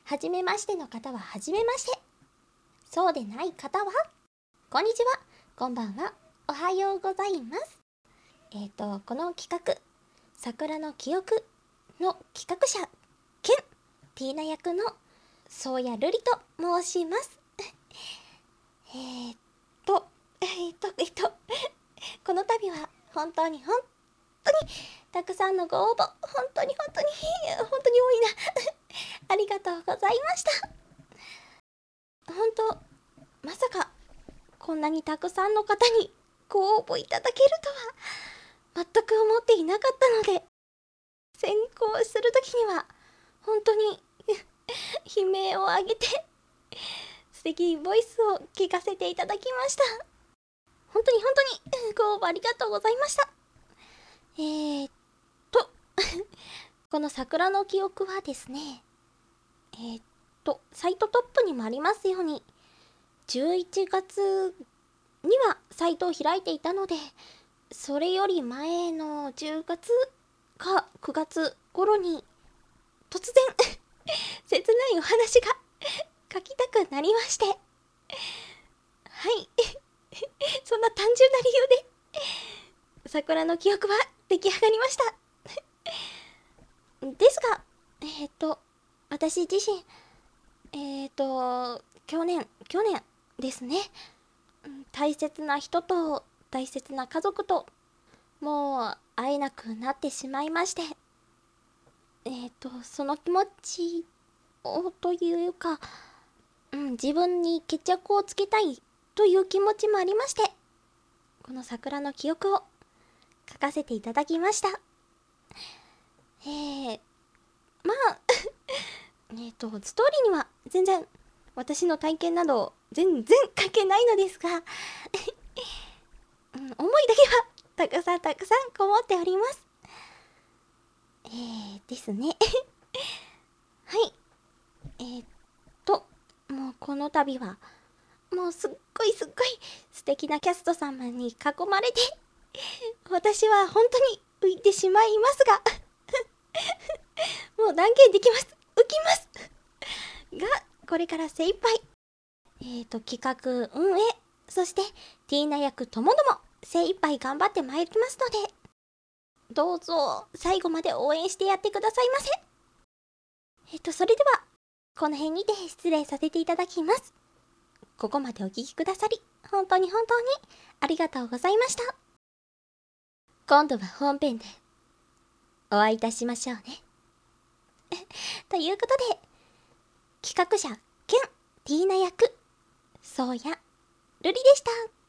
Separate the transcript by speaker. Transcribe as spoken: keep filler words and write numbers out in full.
Speaker 1: はじめましての方ははじめまして。そうでない方は、こんにちは、こんばんは、おはようございます。えっ、ー、と、この企画、桜の記憶の企画者、兼ティーナ役のそうやるりと申します。えっと、えっと、えっと、この度は本当に本当にたくさんのご応募、本当に本当に、本当に多いな。ありがとうございました。本当、まさかこんなにたくさんの方にご応募いただけるとは全く思っていなかったので、選考するときには本当に悲鳴を上げて素敵ボイスを聞かせていただきました。本当に本当にご応募ありがとうございました。えーっとこの桜の記憶はですね、えーっとサイトトップにもありますようにじゅういちがつにはサイトを開いていたので、それより前のじゅうがつかくがつ頃に突然切ないお話が書きたくなりまして、はいそんな単純な理由で桜の記憶は出来上がりました。ですが、えっ、ー、と私自身えっ、ー、と去年去年ですね、大切な人と大切な家族ともう会えなくなってしまいまして、えっ、ー、とその気持ちをというか、うん、自分に決着をつけたいという気持ちもありまして、この桜の記憶を書かせていただきました。えー、まあえっとストーリーには全然私の体験など全然書けないのですが、うん、思いだけはたくさんたくさんこもっております。えーですねはい、えー、っともうこの度はもうすっごいすっごい素敵なキャスト様に囲まれて私は本当に浮いてしまいますがもう断言できます、浮きますが、これから精一杯えっと企画運営、そしてティーナ役ともども精一杯頑張ってまいりますので、どうぞ最後まで応援してやってくださいませ。えっとそれではこの辺にて失礼させていただきます。ここまでお聞きくださり本当に本当にありがとうございました。今度は本編でお会いいたしましょうねということで、企画者兼ティーナ役そうやるりでした。